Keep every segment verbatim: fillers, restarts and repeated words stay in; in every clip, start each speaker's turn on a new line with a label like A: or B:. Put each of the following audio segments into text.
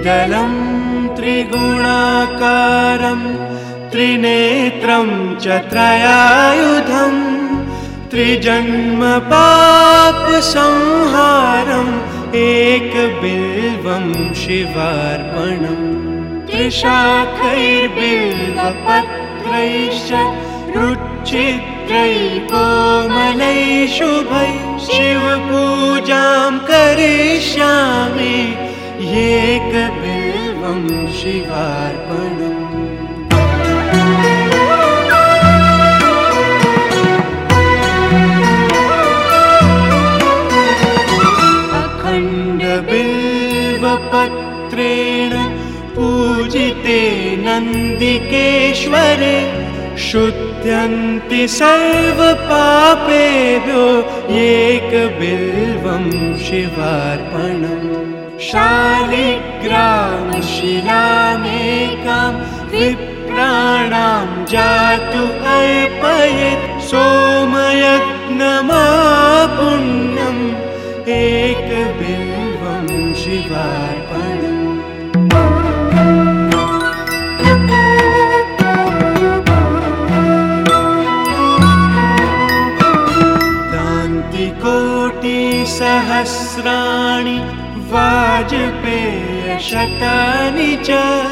A: त्रिदलं त्रिगुणाकारं त्रिनेत्रं च त्रयायुधं त्रिजन्म पापसंहारम् एकबिल्वं शिवार्पणम् त्रिशाखैर्बिल्वपत्रैश्च रुचित्रैः कोमलैः शुभैः शिवपूजां करिष्यामि एकबिल्वं शिवार्पणम् अखण्डबिल्वपत्रेण पूजिते नन्दिकेश्वरे शुध्यन्ति सर्वपापेभ्यो एकबिल्वं शिवार्पणम् शालिग्रामशिलामेकां विप्राणां जातु अर्पयेत् सोमयज्ञमापुण्यम् एकबिल्वं शिवार्पणम् सहस्राणि वाजपेयशतानि च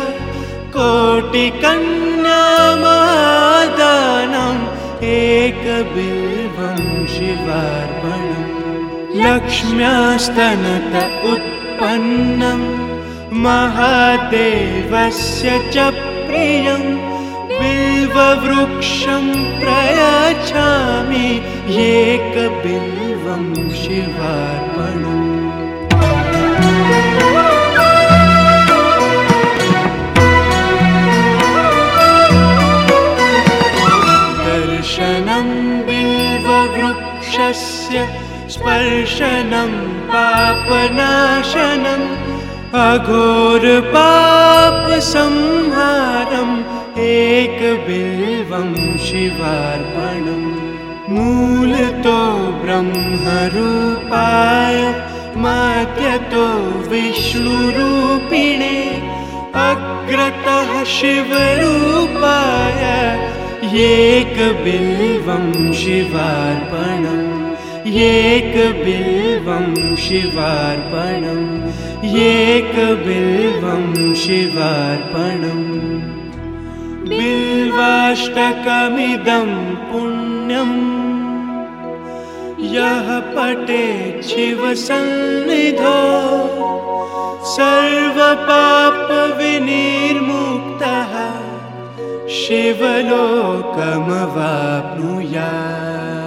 A: कोटिकन्यामादानम् एकबिल्वं शिवार्पणम् लक्ष्म्यास्तनत उत्पन्नं महादेवस्य च प्रियं बिल्ववृक्षं प्रयच्छामि एकबिल्वं शिवार्पणम् दर्शनं बिल्ववृक्षस्य स्पर्शनं पापनाशनम् अघोरपापसंहारम् एकबिल्वं शिवार्पणम् मूलतो ब्रह्मरूपाय मध्यतो विष्णुरूपिणे अग्रतः शिवरूपाय एकबिल्वं शिवार्पणम् एकबिल्वं शिवार्पणम् एकबिल्वं शिवार्पणम् बिल्वाष्टकमिदं पुण्यम् यः पठेत् शिवसन्निधौ सर्वपापविनिर्मुक्तः शिवलोकमवाप्नुयात्।